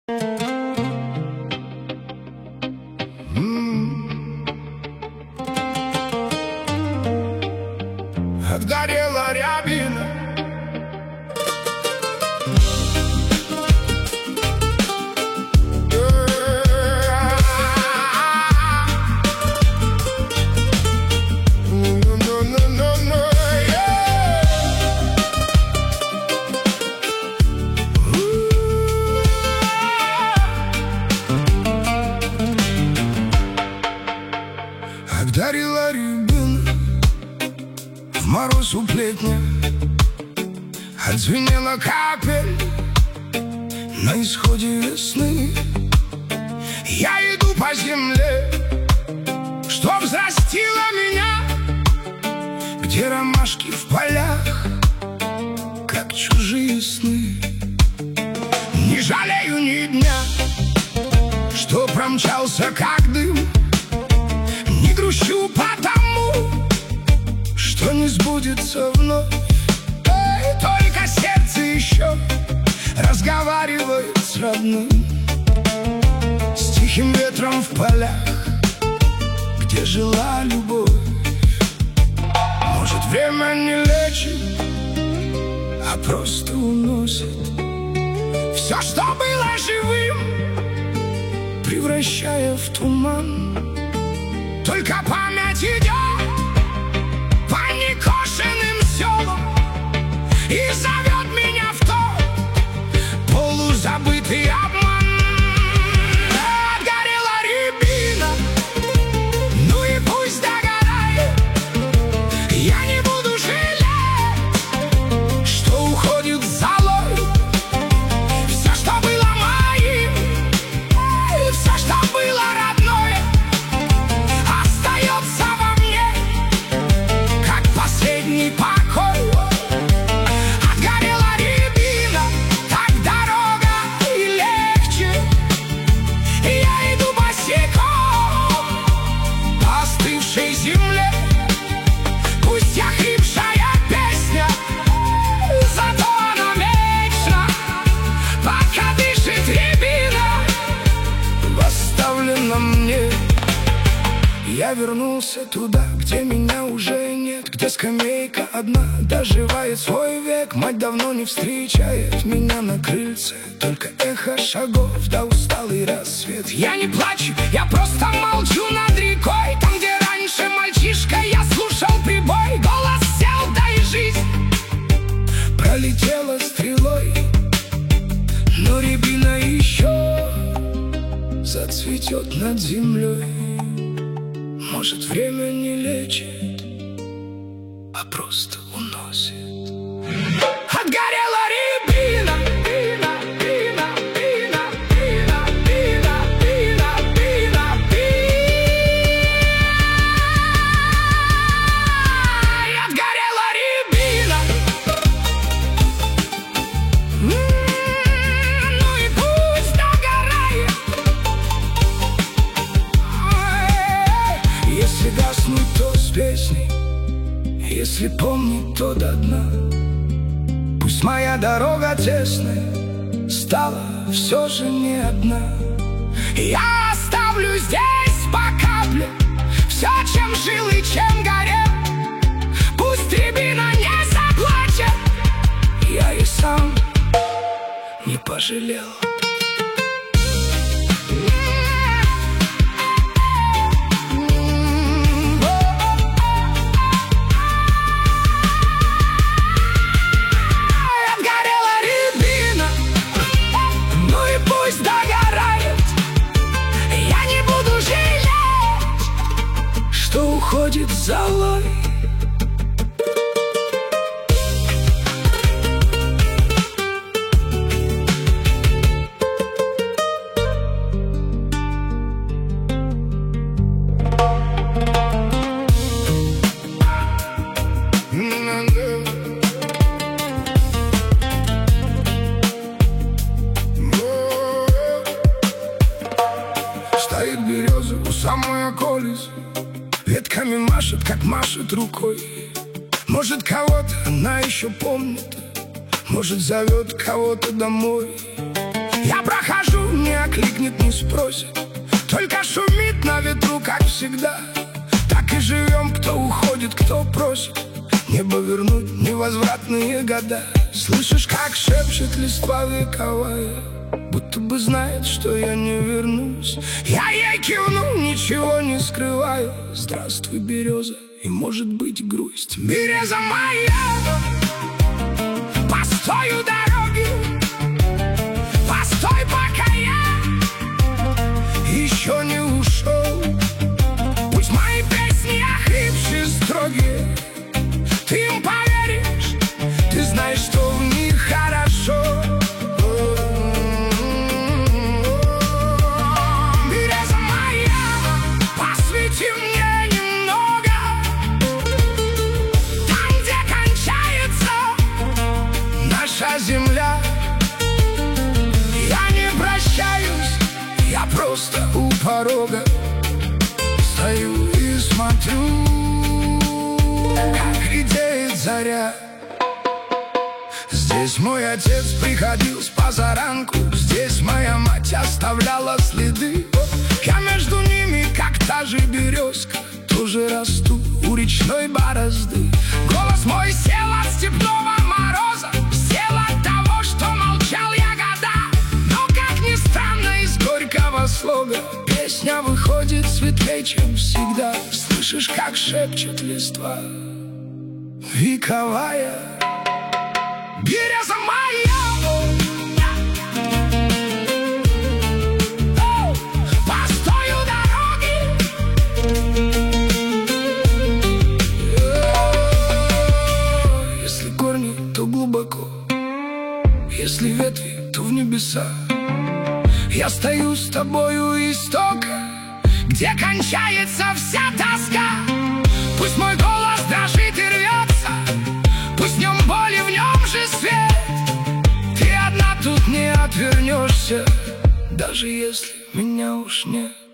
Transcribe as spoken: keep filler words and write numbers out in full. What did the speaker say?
Отгорела рябина. Отгорела рябина в мороз у плетня, отзвенела капель на исходе весны. Я иду по земле, что взрастила меня, где ромашки в полях, как чужие сны. Не жалею ни дня, что промчался как дым. Не грущу потому, что не сбудется вновь. Эй, только сердце еще разговаривает с родным, с тихим ветром в полях, где жила любовь. Может, время не лечит, а просто уносит все, что было живым, превращая в туман. Только память идет по некошенным селам и зовет меня в тот полузабытый обман. Отгорела рябина, ну и пусть догорает. Я не буду жалеть, что уходит золой. Все, что было моим, все, что было родное, остается во мне, как последний покой. Отгорела рябина, так дорога и легче. Я иду босиком по остывшей земле. Пусть охрипшая песня, зато она вечна. Пока дышит рябина в оставленном мне, я вернулся туда, где меня уже нет, где скамейка одна доживает свой век. Мать давно не встречает меня на крыльце, только эхо шагов да усталый рассвет. Я не плачу, я просто молчу над рекой, там, где раньше мальчишкой я слушал прибой. Голос сел, да и жизнь пролетела стрелой, но рябина еще зацветет над землей. Может, время не лечит, а просто уносит. Отгорела рябина, рябина, рябина, рябина, рябина, рябина, рябина, рябина, рябина. Отгорела рябина. Ну и пусть догорает. Если гаснуть, то с песней, если помнить, то до дна. Пусть моя дорога тесная стала все же не одна. Я оставлю здесь по капле все, чем жил и чем горел. Пусть рябина не заплачет, я и сам не пожалел. Уходит золой. Стоит береза у самой околицы, ветками машет, как машет рукой. Может, кого-то она еще помнит, может, зовет кого-то домой. Я прохожу окликнет, не спросит, только шумит на ветру, как всегда. Так и живем, кто уходит, кто просит небо вернуть невозвратные года. Слышишь, как шепчет листва вековая, будто бы знает, что я не вернусь. Я ей кивну, ничего не скрываю. Здравствуй, береза, и может быть грусть. Береза моя, постой у дороги, постой, пока я еще не ушел. Пусть мои песни охрипшие, строгие, ты им поверишь, ты знаешь, что в них хорошо. Береза моя, посвети мне немного там, где кончается наша земля. Я не прощаюсь, я просто у порога стою и смотрю, как редеет заря. Здесь мой отец приходил с позаранку, здесь моя мать оставляла следы. Я между ними, как та же березка, тоже расту у речной борозды. Голос мой сел от степного мороза, сел от того, что молчал я года. Но, как ни странно, из горького слога песня выходит светлей, чем всегда. Слышишь, как шепчет листва вековая. Береза моя, постой у дороги. Если корни, то глубоко, если ветви, то в небеса. Я стою с тобою у истока, где кончается вся тоска. Пусть мой голос дрожит и рвется, пусть в нем боль и в нем же свет. Ты одна тут не отвернешься, даже если меня уж нет.